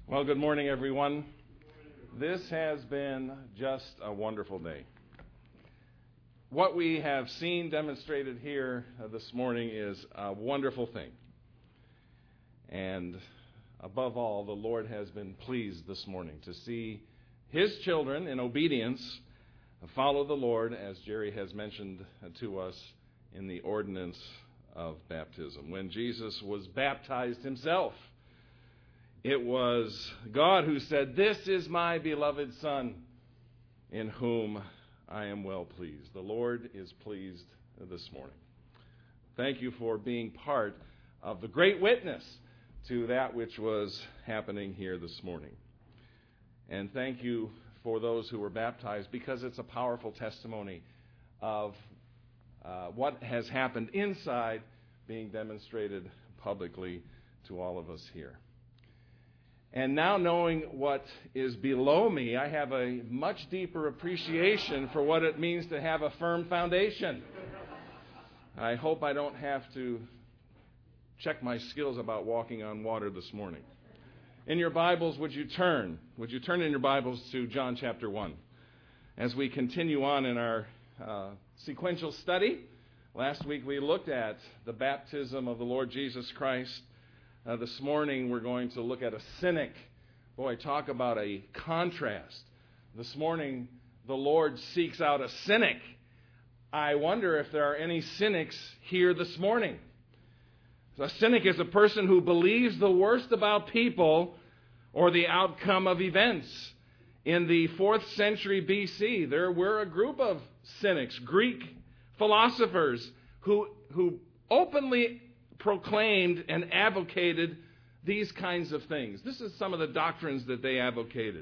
Well, good morning, everyone. This has been just a wonderful day. What we have seen demonstrated here this morning is a wonderful thing. And above all, the Lord has been pleased this morning to see His children in obedience follow the Lord, as Jerry has mentioned to us in the ordinance of baptism. When Jesus was baptized Himself, it was God who said, "This is my beloved Son, in whom I am well pleased." The Lord is pleased this morning. Thank you for being part of the great witness to that which was happening here this morning. And thank you for those who were baptized, because it's a powerful testimony of what has happened inside being demonstrated publicly to all of us here. And now, knowing what is below me, I have a much deeper appreciation for what it means to have a firm foundation. I hope I don't have to check my skills about walking on water this morning. In your Bibles, would you turn in your Bibles to John chapter 1? As we continue on in our sequential study, last week we looked at the baptism of the Lord Jesus Christ. This morning we're going to look at a cynic. Boy, talk about a contrast. This morning the Lord seeks out a cynic. I wonder if there are any cynics here this morning. A cynic is a person who believes the worst about people or the outcome of events. In the 4th century BC, there were a group of cynics, Greek philosophers, who openly proclaimed and advocated these kinds of things. This is some of the doctrines that they advocated.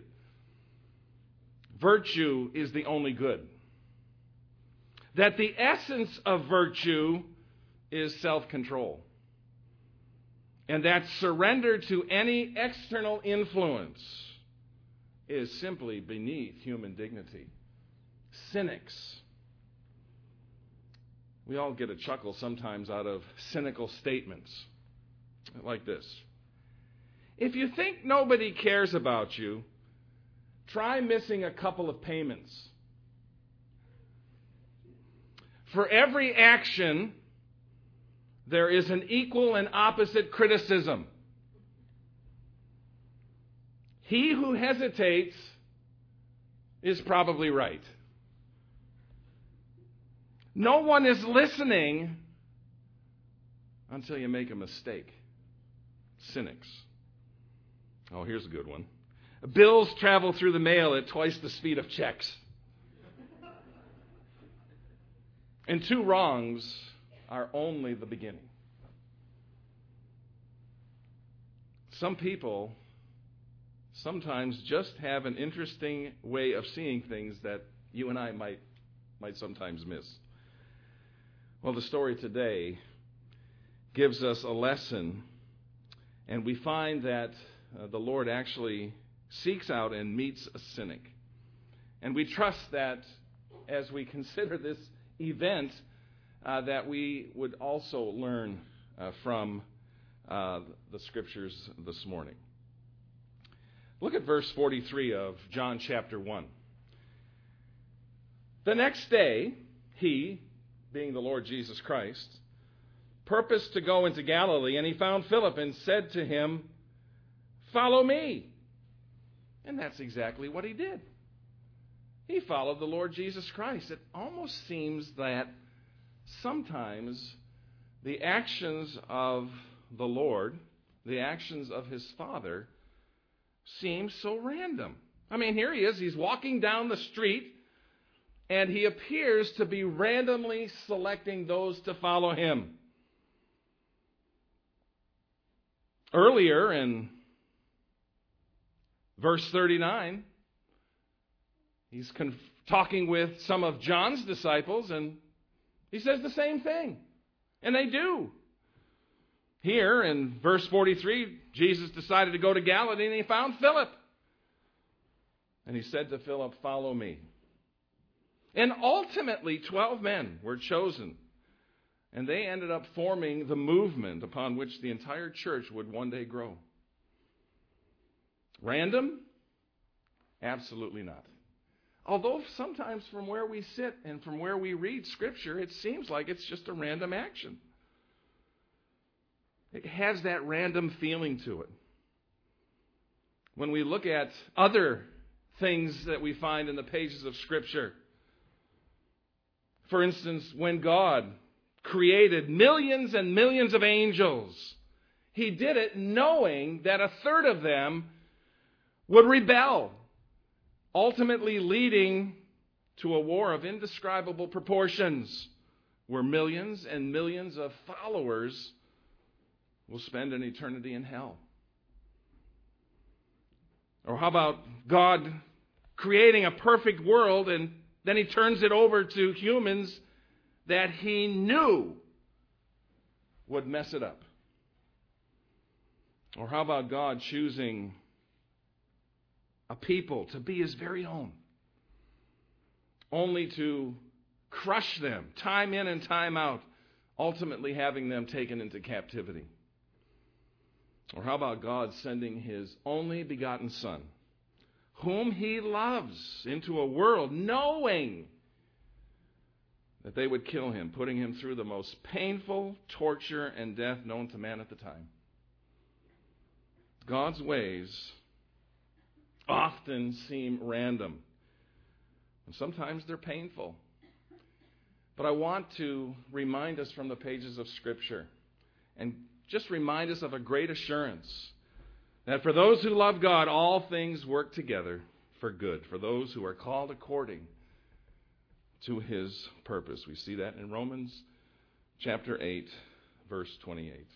Virtue is the only good. That the essence of virtue is self-control. And that surrender to any external influence is simply beneath human dignity. Cynics. We all get a chuckle sometimes out of cynical statements like this. If you think nobody cares about you, try missing a couple of payments. For every action, there is an equal and opposite criticism. He who hesitates is probably right. No one is listening until you make a mistake. Cynics. Oh, here's a good one. Bills travel through the mail at twice the speed of checks. And 2 wrongs are only the beginning. Some people sometimes just have an interesting way of seeing things that you and I might sometimes miss. Well, the story today gives us a lesson, and we find that the Lord actually seeks out and meets a cynic. And we trust that as we consider this event, that we would also learn from the Scriptures this morning. Look at verse 43 of John chapter 1. The next day, he, being the Lord Jesus Christ, purposed to go into Galilee, and he found Philip and said to him, "Follow me." And that's exactly what he did. He followed the Lord Jesus Christ. It almost seems that sometimes the actions of the Lord, the actions of his Father, seem so random. I mean, here he is. He's walking down the street, and he appears to be randomly selecting those to follow him. Earlier in verse 39, he's talking with some of John's disciples, and he says the same thing. And they do. Here in verse 43, Jesus decided to go to Galilee, and he found Philip. And he said to Philip, "Follow me." And ultimately, 12 men were chosen. And they ended up forming the movement upon which the entire church would one day grow. Random? Absolutely not. Although sometimes from where we sit and from where we read Scripture, it seems like it's just a random action. It has that random feeling to it. When we look at other things that we find in the pages of Scripture, for instance, when God created millions and millions of angels, He did it knowing that a third of them would rebel, ultimately leading to a war of indescribable proportions, where millions and millions of followers will spend an eternity in hell. Or how about God creating a perfect world and then He turns it over to humans that He knew would mess it up? Or how about God choosing a people to be His very own, only to crush them time in and time out, ultimately having them taken into captivity? Or how about God sending His only begotten Son, whom He loves, into a world knowing that they would kill Him, putting Him through the most painful torture and death known to man at the time? God's ways often seem random, and sometimes they're painful. But I want to remind us from the pages of Scripture, and just remind us of a great assurance that for those who love God, all things work together for good, for those who are called according to His purpose. We see that in Romans chapter 8, verse 28.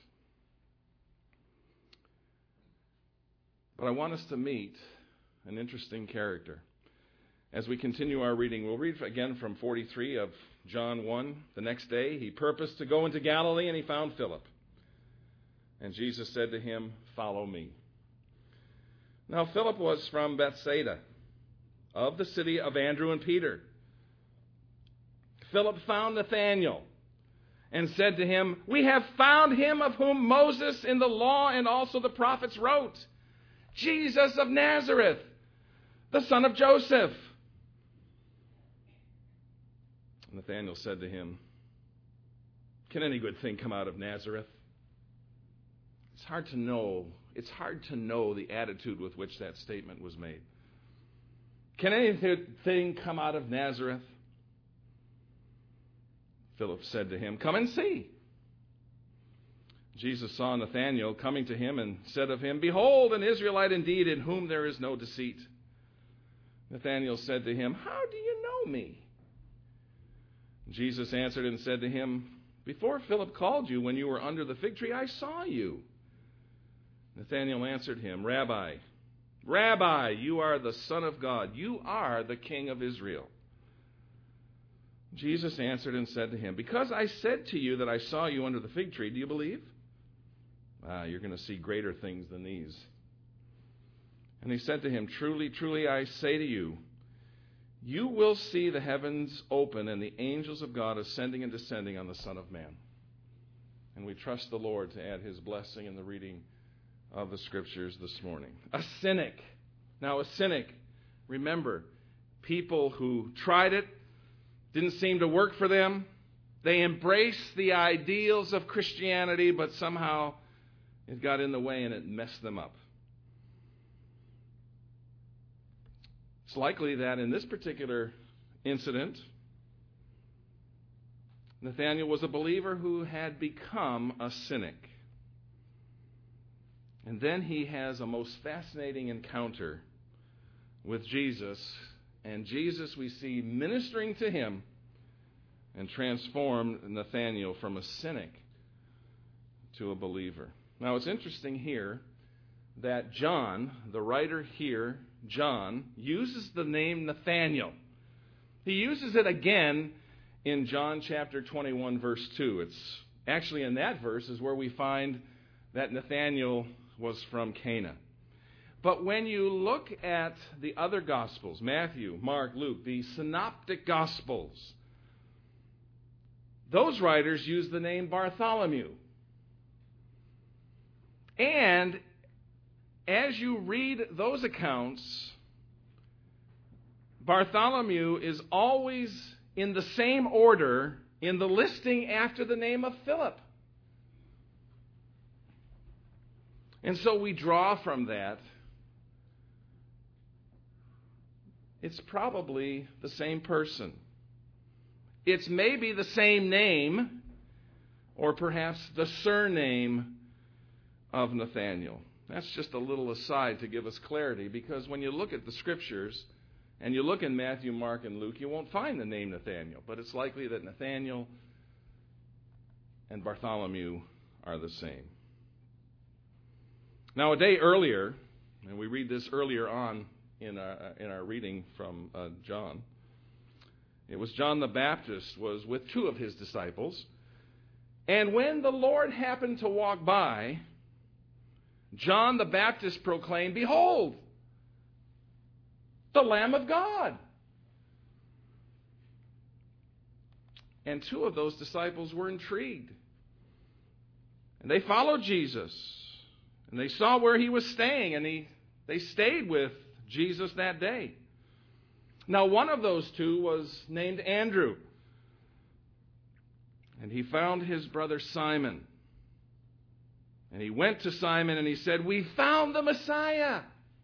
But I want us to meet an interesting character. As we continue our reading, we'll read again from 43 of John 1. The next day, He purposed to go into Galilee, and He found Philip. And Jesus said to him, "Follow me." Now Philip was from Bethsaida, of the city of Andrew and Peter. Philip found Nathanael and said to him, "We have found him of whom Moses in the law and also the prophets wrote, Jesus of Nazareth, the son of Joseph." Nathanael said to him, "Can any good thing come out of Nazareth?" It's hard to know the attitude with which that statement was made. Can anything come out of Nazareth? Philip said to him, "Come and see." Jesus saw Nathanael coming to him and said of him, "Behold, an Israelite indeed, in whom there is no deceit." Nathanael said to him, "How do you know me?" Jesus answered and said to him, "Before Philip called you, when you were under the fig tree, I saw you." Nathanael answered him, Rabbi, you are the Son of God. You are the King of Israel." Jesus answered and said to him, "Because I said to you that I saw you under the fig tree, do you believe? You're going to see greater things than these." And he said to him, "Truly, truly, I say to you, you will see the heavens open and the angels of God ascending and descending on the Son of Man." And we trust the Lord to add His blessing in the reading of the Scriptures this morning. A cynic. Now, a cynic, remember, people who tried it, didn't seem to work for them. They embraced the ideals of Christianity, but somehow it got in the way and it messed them up. It's likely that in this particular incident, Nathanael was a believer who had become a cynic. And then he has a most fascinating encounter with Jesus. And Jesus, we see, ministering to him and transformed Nathanael from a cynic to a believer. Now, it's interesting here that John, the writer here, John, uses the name Nathanael. He uses it again in John chapter 21, verse 2. It's actually in that verse is where we find that Nathanael was from Cana. But when you look at the other Gospels, Matthew, Mark, Luke, the synoptic Gospels, those writers use the name Bartholomew. And as you read those accounts, Bartholomew is always in the same order in the listing after the name of Philip. And so we draw from that, it's probably the same person. It's maybe the same name, or perhaps the surname of Nathanael. That's just a little aside to give us clarity, because when you look at the Scriptures, and you look in Matthew, Mark, and Luke, you won't find the name Nathanael, but it's likely that Nathanael and Bartholomew are the same. Now, a day earlier, and we read this earlier on in our reading from John, it was John the Baptist was with two of his disciples, and when the Lord happened to walk by, John the Baptist proclaimed, "Behold, the Lamb of God." And two of those disciples were intrigued. And they followed Jesus. And they saw where he was staying. And they stayed with Jesus that day. Now, one of those two was named Andrew. And he found his brother Simon. And he went to Simon and he said, "We found the Messiah."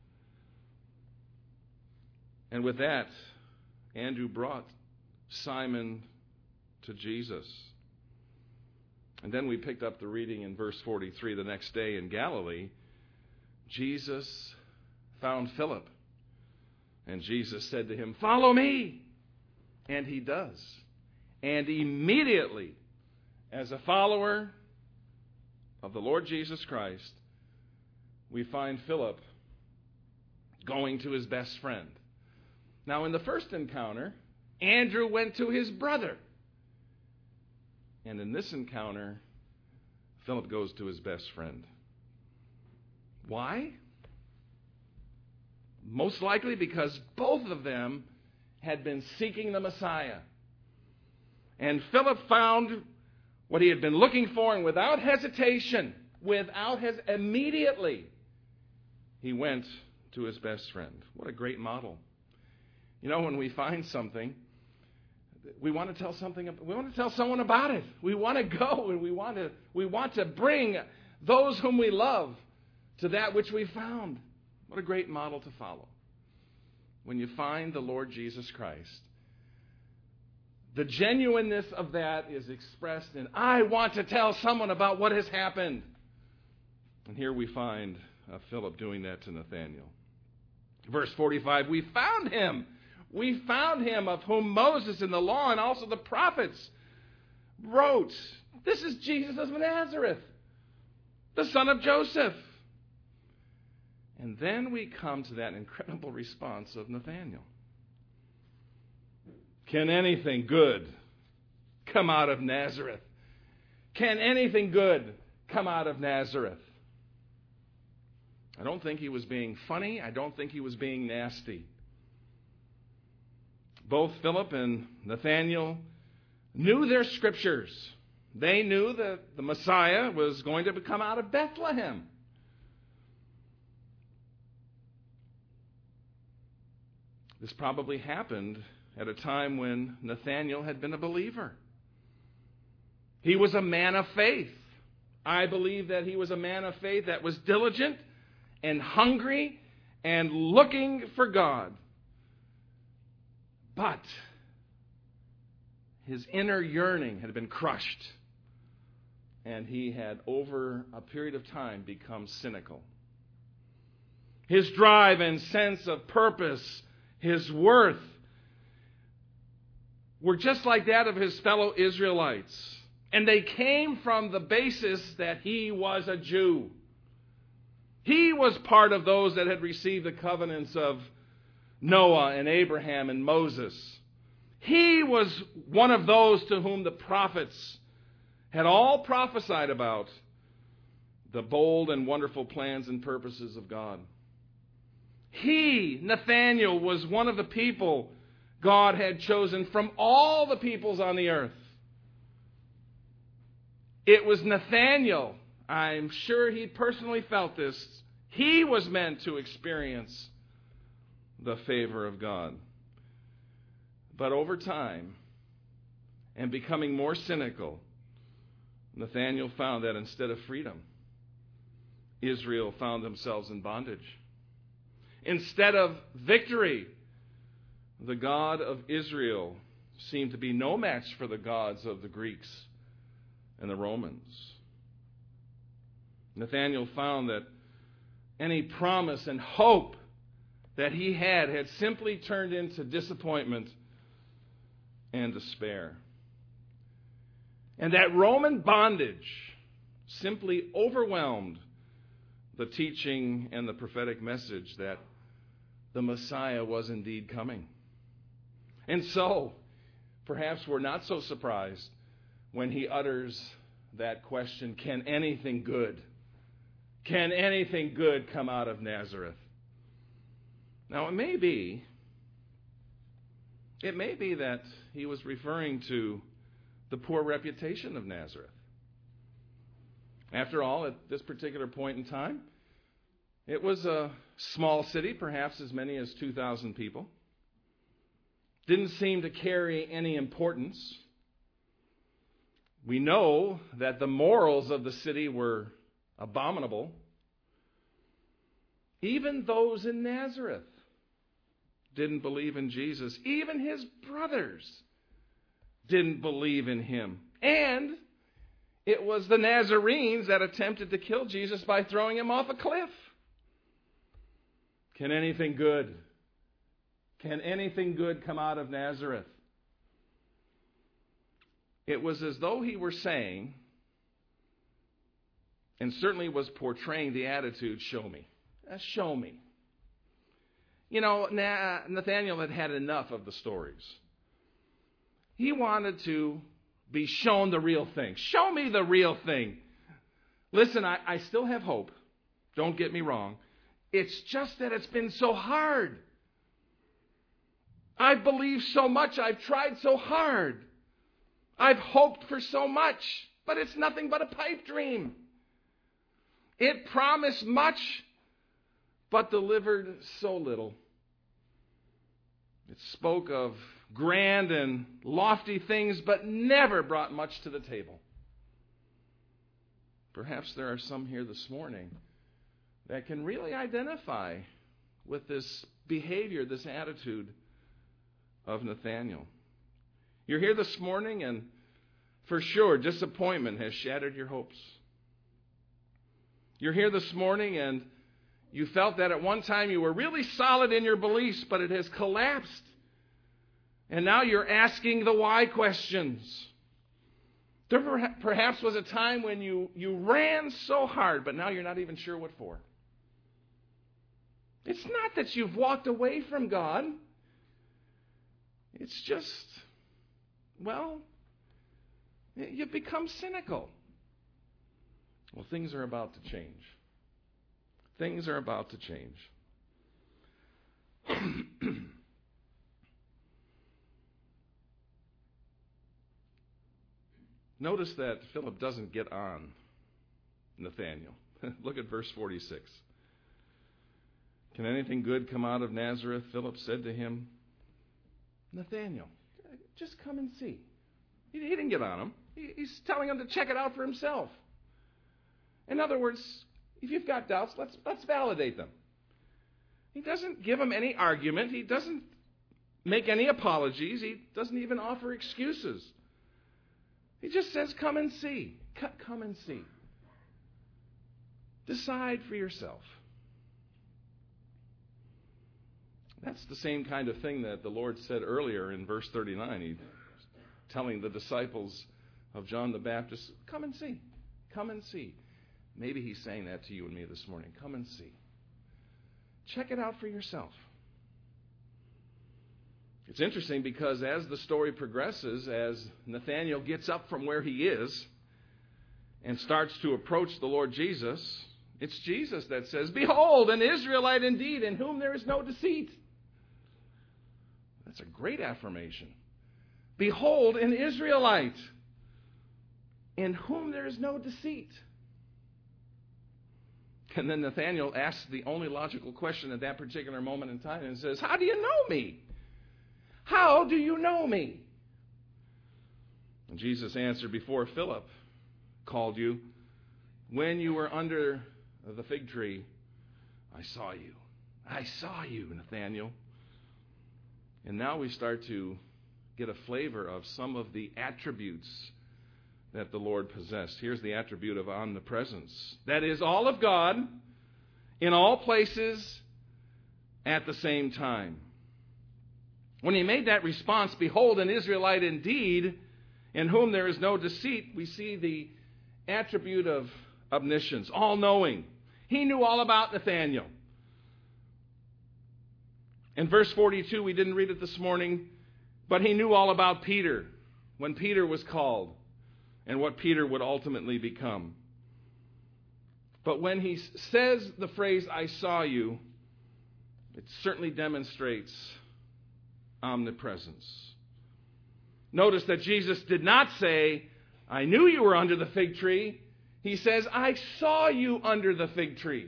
And with that, Andrew brought Simon to Jesus. And then we picked up the reading in verse 43. The next day in Galilee, Jesus found Philip. And Jesus said to him, "Follow me." And he does. And immediately, as a follower of the Lord Jesus Christ, we find Philip going to his best friend. Now, in the first encounter, Andrew went to his brother. And in this encounter, Philip goes to his best friend. Why? Most likely because both of them had been seeking the Messiah. And Philip found what he had been looking for, and without hesitation, immediately, he went to his best friend. What a great model. You know, when we find something, we want to tell someone about it. We want to go and we want to bring those whom we love to that which we found. What a great model to follow. When you find the Lord Jesus Christ, the genuineness of that is expressed in, I want to tell someone about what has happened. And here we find Philip doing that to Nathanael. Verse 45, we found him. We found him of whom Moses in the law and also the prophets wrote. This is Jesus of Nazareth, the son of Joseph. And then we come to that incredible response of Nathanael. Can anything good come out of Nazareth? Can anything good come out of Nazareth? I don't think he was being funny. I don't think he was being nasty. Both Philip and Nathanael knew their scriptures. They knew that the Messiah was going to come out of Bethlehem. This probably happened at a time when Nathanael had been a believer. He was a man of faith. I believe that he was a man of faith that was diligent and hungry and looking for God. But his inner yearning had been crushed, and he had, over a period of time, become cynical. His drive and sense of purpose, his worth, were just like that of his fellow Israelites. And they came from the basis that he was a Jew. He was part of those that had received the covenants of Noah and Abraham and Moses. He was one of those to whom the prophets had all prophesied about the bold and wonderful plans and purposes of God. He, Nathanael, was one of the people God had chosen from all the peoples on the earth. It was Nathanael, I'm sure he personally felt this, He was meant to experience the favor of God. But over time, and becoming more cynical, Nathanael found that instead of freedom, Israel found themselves in bondage. Instead of victory, the God of Israel seemed to be no match for the gods of the Greeks and the Romans. Nathanael found that any promise and hope that he had simply turned into disappointment and despair. And that Roman bondage simply overwhelmed the teaching and the prophetic message that the Messiah was indeed coming. And so, perhaps we're not so surprised when he utters that question, can anything good come out of Nazareth? Now, it may be that he was referring to the poor reputation of Nazareth. After all, at this particular point in time, it was a small city, perhaps as many as 2,000 people. Didn't seem to carry any importance. We know that the morals of the city were abominable. Even those in Nazareth didn't believe in Jesus. Even his brothers didn't believe in him. And it was the Nazarenes that attempted to kill Jesus by throwing him off a cliff. Can anything good come out of Nazareth? It was as though he were saying, and certainly was portraying the attitude, show me. Show me. You know, Nathanael had had enough of the stories. He wanted to be shown the real thing. Show me the real thing. Listen, I still have hope. Don't get me wrong. It's just that it's been so hard. I've believed so much. I've tried so hard. I've hoped for so much. But it's nothing but a pipe dream. It promised much, but delivered so little. It spoke of grand and lofty things, but never brought much to the table. Perhaps there are some here this morning that can really identify with this behavior, this attitude of Nathanael. You're here this morning, and for sure, disappointment has shattered your hopes. You're here this morning, and you felt that at one time you were really solid in your beliefs, but it has collapsed. And now you're asking the why questions. There perhaps was a time when you ran so hard, but now you're not even sure what for. It's not that you've walked away from God. It's just, well, you've become cynical. Well, things are about to change. Things are about to change. Notice that Philip doesn't get on Nathanael. Look at verse 46. Can anything good come out of Nazareth? Philip said to him, Nathanael, just come and see. He didn't get on him. He's telling him to check it out for himself. In other words, if you've got doubts, let's validate them. He doesn't give him any argument. He doesn't make any apologies. He doesn't even offer excuses. He just says, come and see. Come and see. Decide for yourself. That's the same kind of thing that the Lord said earlier in verse 39. He's telling the disciples of John the Baptist, come and see. Come and see. Maybe he's saying that to you and me this morning. Come and see. Check it out for yourself. It's interesting because as the story progresses, as Nathanael gets up from where he is and starts to approach the Lord Jesus, it's Jesus that says, behold, an Israelite indeed, in whom there is no deceit. That's a great affirmation. Behold, an Israelite, in whom there is no deceit. And then Nathanael asks the only logical question at that particular moment in time and says, how do you know me? How do you know me? And Jesus answered, before Philip called you, when you were under the fig tree, I saw you. I saw you, Nathanael. And now we start to get a flavor of some of the attributes that the Lord possessed. Here's the attribute of omnipresence. That is, all of God in all places at the same time. When he made that response, behold, an Israelite indeed, in whom there is no deceit, we see the attribute of omniscience, all-knowing. He knew all about Nathanael. In verse 42, we didn't read it this morning, but he knew all about Peter when Peter was called and what Peter would ultimately become. But when he says the phrase, I saw you, it certainly demonstrates omnipresence. Notice that Jesus did not say, I knew you were under the fig tree. He says, I saw you under the fig tree.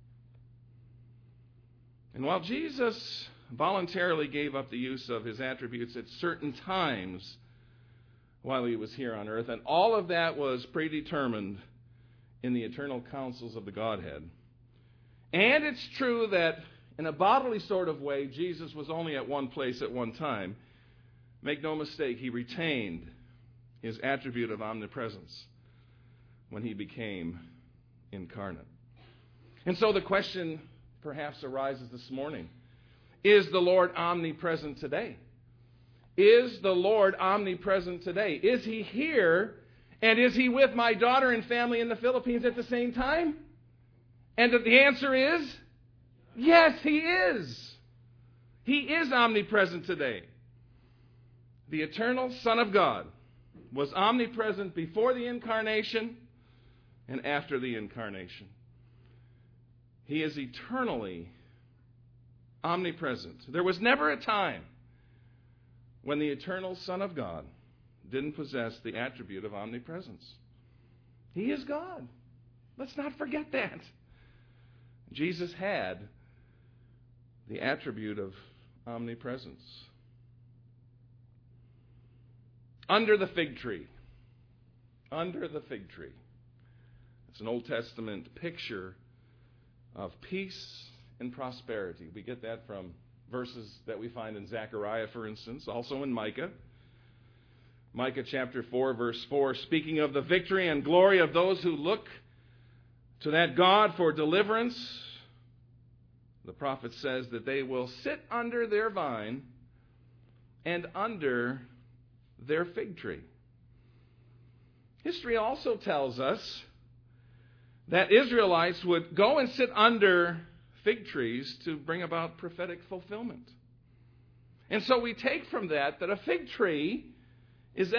And while Jesus voluntarily gave up the use of his attributes at certain times while he was here on earth, and all of that was predetermined in the eternal counsels of the Godhead. And it's true that in a bodily sort of way, Jesus was only at one place at one time. Make no mistake, he retained his attribute of omnipresence when he became incarnate. And so the question perhaps arises this morning, is the Lord omnipresent today? Is the Lord omnipresent today? Is he here, and is he with my daughter and family in the Philippines at the same time? And the answer is, yes, he is. He is omnipresent today. The eternal Son of God was omnipresent before the incarnation and after the incarnation. He is eternally omnipresent. There was never a time when the eternal Son of God didn't possess the attribute of omnipresence. He is God. Let's not forget that. Jesus had the attribute of omnipresence. Under the fig tree. Under the fig tree. It's an Old Testament picture of peace and prosperity. We get that from verses that we find in Zechariah, for instance, also in Micah. Micah chapter 4, verse 4, speaking of the victory and glory of those who look to that God for deliverance, the prophet says that they will sit under their vine and under their fig tree. History also tells us that Israelites would go and sit under fig trees to bring about prophetic fulfillment. And so we take from that a fig tree is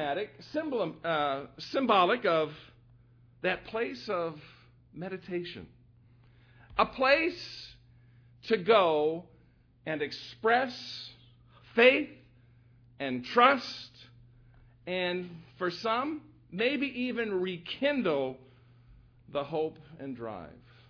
symbolic of that place of meditation. A place to go and express faith and trust, and for some, maybe even rekindle the hope and drive.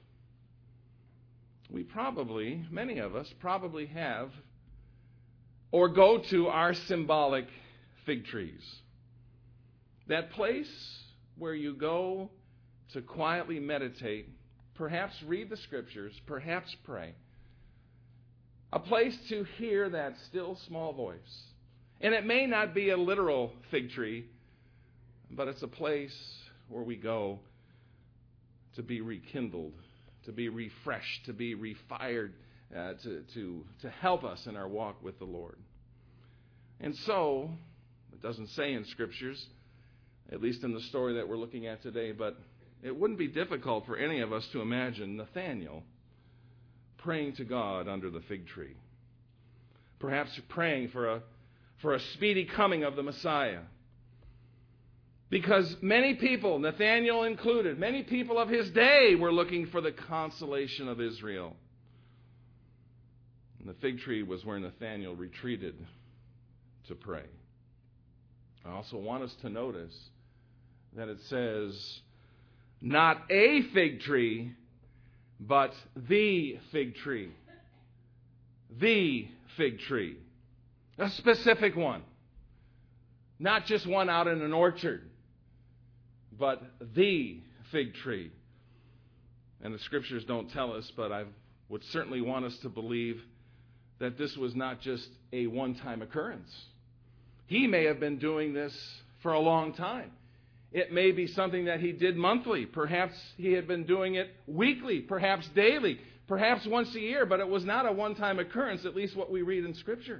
Many of us probably have or go to our symbolic fig trees. That place where you go to quietly meditate, perhaps read the scriptures, perhaps pray. A place to hear that still small voice. And it may not be a literal fig tree, but it's a place where we go to be rekindled, to be refreshed, to be refired, to help us in our walk with the Lord. And so, it doesn't say in Scriptures, at least in the story that we're looking at today, but it wouldn't be difficult for any of us to imagine Nathanael praying to God under the fig tree. Perhaps praying for a speedy coming of the Messiah. Because many people, Nathanael included, many people of his day were looking for the consolation of Israel. And the fig tree was where Nathanael retreated to pray. I also want us to notice that it says, not a fig tree, but the fig tree. The fig tree. A specific one. Not just one out in an orchard, but the fig tree. And the Scriptures don't tell us, but I would certainly want us to believe that this was not just a one-time occurrence. He may have been doing this for a long time. It may be something that he did monthly. Perhaps he had been doing it weekly, perhaps daily, perhaps once a year, but it was not a one-time occurrence, at least what we read in Scripture.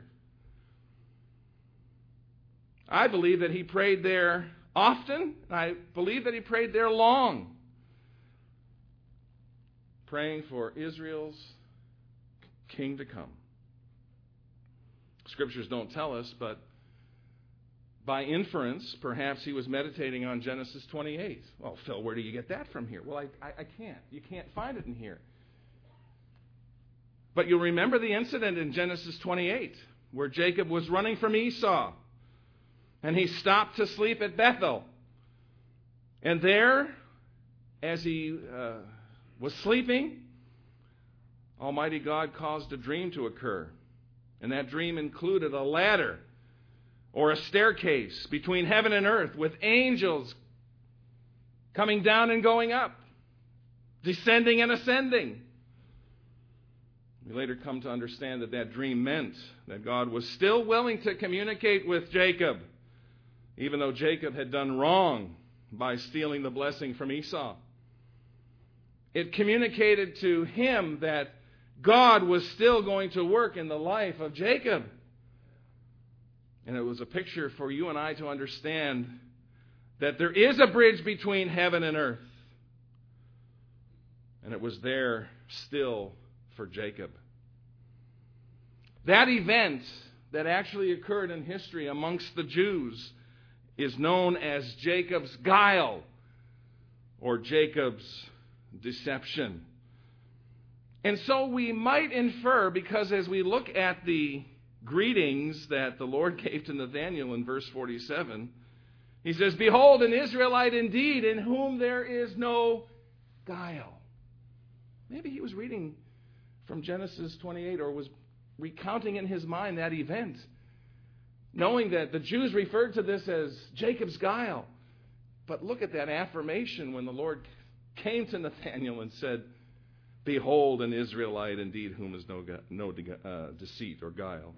I believe that he prayed there often. I believe that he prayed there long, praying for Israel's king to come. Scriptures don't tell us, but by inference, perhaps he was meditating on Genesis 28. Well, Phil, where do you get that from here? Well, I can't. You can't find it in here. But you'll remember the incident in Genesis 28 where Jacob was running from Esau. And he stopped to sleep at Bethel. And there, as he was sleeping, Almighty God caused a dream to occur. And that dream included a ladder or a staircase between heaven and earth with angels coming down and going up, descending and ascending. We later come to understand that that dream meant that God was still willing to communicate with Jacob, even though Jacob had done wrong by stealing the blessing from Esau. It communicated to him that God was still going to work in the life of Jacob. And it was a picture for you and I to understand that there is a bridge between heaven and earth. And it was there still for Jacob. That event that actually occurred in history amongst the Jews is known as Jacob's guile or Jacob's deception. And so we might infer, because as we look at the greetings that the Lord gave to Nathanael in verse 47, he says, "Behold, an Israelite indeed, in whom there is no guile." Maybe he was reading from Genesis 28 or was recounting in his mind that event, knowing that the Jews referred to this as Jacob's guile. But look at that affirmation when the Lord came to Nathanael and said, "Behold, an Israelite indeed, whom is no deceit or guile."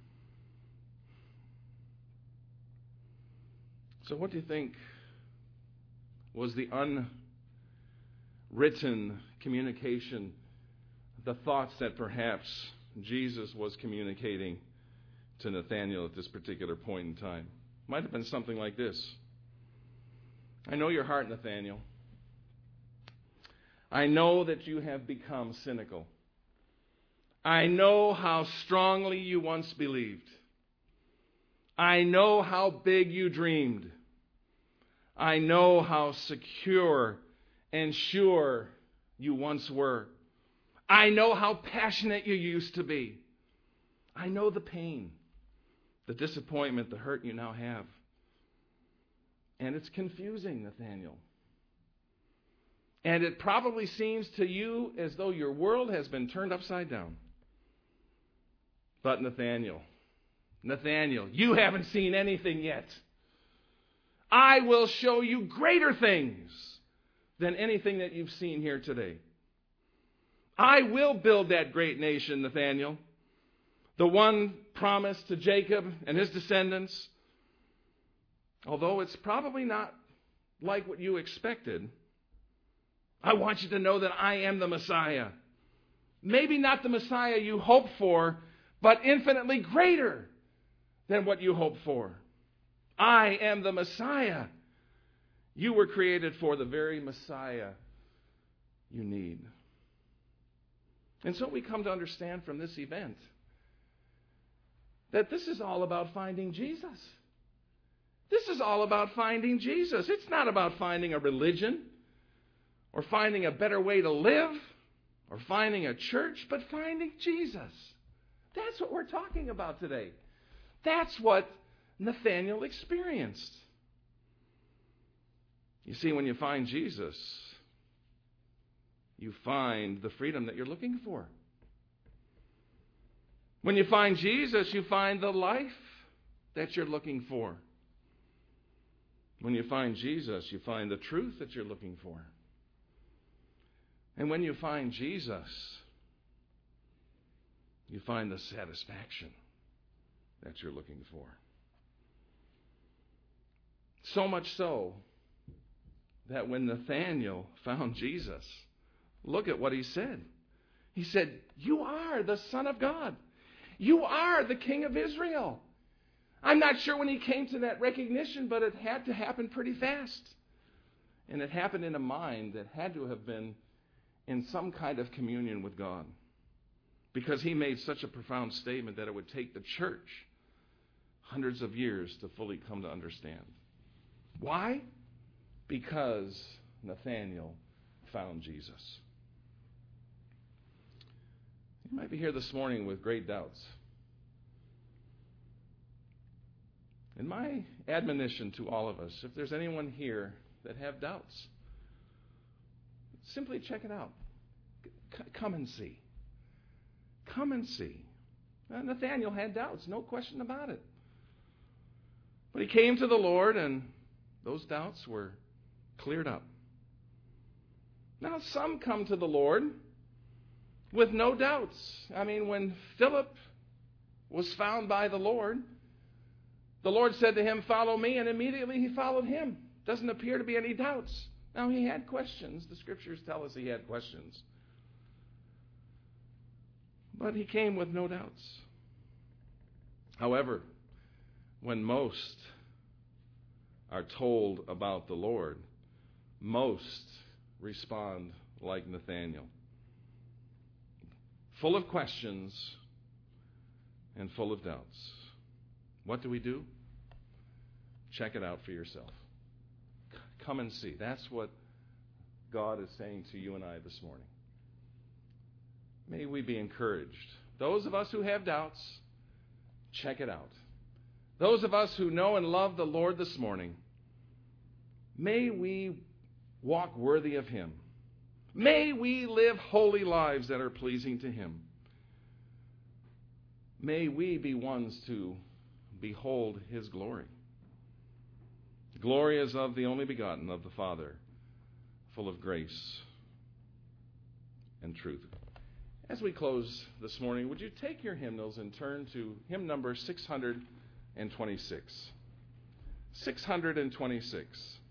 So what do you think was the unwritten communication, the thoughts that perhaps Jesus was communicating to Nathanael at this particular point in time? Might have been something like this. "I know your heart, Nathanael. I know that you have become cynical. I know how strongly you once believed. I know how big you dreamed. I know how secure and sure you once were. I know how passionate you used to be. I know the pain, the disappointment, the hurt you now have. And it's confusing, Nathanael. And it probably seems to you as though your world has been turned upside down. But Nathanael, you haven't seen anything yet. I will show you greater things than anything that you've seen here today. I will build that great nation, Nathanael, the one promised to Jacob and his descendants. Although it's probably not like what you expected, I want you to know that I am the Messiah. Maybe not the Messiah you hoped for, but infinitely greater than what you hoped for. I am the Messiah. You were created for the very Messiah you need. And so we come to understand from this event that this is all about finding Jesus. This is all about finding Jesus. It's not about finding a religion or finding a better way to live or finding a church, but finding Jesus. That's what we're talking about today. That's what Nathanael experienced. You see, when you find Jesus, you find the freedom that you're looking for. When you find Jesus, you find the life that you're looking for. When you find Jesus, you find the truth that you're looking for. And when you find Jesus, you find the satisfaction that you're looking for. So much so that when Nathanael found Jesus, look at what he said. He said, "You are the Son of God. You are the King of Israel." I'm not sure when he came to that recognition, but it had to happen pretty fast. And it happened in a mind that had to have been in some kind of communion with God, because he made such a profound statement that it would take the church hundreds of years to fully come to understand. Why? Because Nathanael found Jesus. You might be here this morning with great doubts. And my admonition to all of us, if there's anyone here that have doubts, simply check it out. Come and see. Come and see. Nathanael had doubts, no question about it. But he came to the Lord, and those doubts were cleared up. Now, some come to the Lord with no doubts. I mean, when Philip was found by the Lord said to him, "Follow me," and immediately he followed him. Doesn't appear to be any doubts. Now, he had questions. The Scriptures tell us he had questions. But he came with no doubts. However, when most are told about the Lord, most respond like Nathanael, full of questions and full of doubts. What do? Check it out for yourself. Come and see. That's what God is saying to you and I this morning. May we be encouraged. Those of us who have doubts, check it out. Those of us who know and love the Lord this morning, may we walk worthy of Him. May we live holy lives that are pleasing to Him. May we be ones to behold His glory. The glory is of the only begotten of the Father, full of grace and truth. As we close this morning, would you take your hymnals and turn to hymn number 626? 626.